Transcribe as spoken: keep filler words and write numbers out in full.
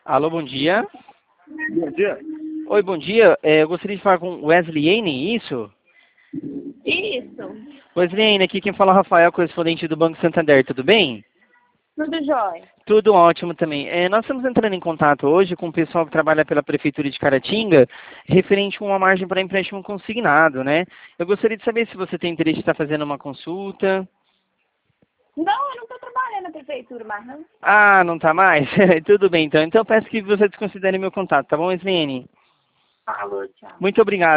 Alô, bom dia. Bom dia. Oi, bom dia. É, eu gostaria de falar com Wesley Ene, isso? Isso. Wesley Ene, aqui quem fala é o Rafael, correspondente do Banco Santander, tudo bem? Tudo jóia. Tudo ótimo também. É, nós estamos entrando em contato hoje com o pessoal que trabalha pela Prefeitura de Caratinga, referente a uma margem para empréstimo consignado, né? Eu gostaria de saber se você tem interesse de estar fazendo uma consulta. Não, eu não estou trabalhando na prefeitura mais, não. Ah, não está mais? Tudo bem, então. Então eu peço que você desconsidere meu contato, tá bom, Wesley Ene? Falou, tchau. Muito obrigado.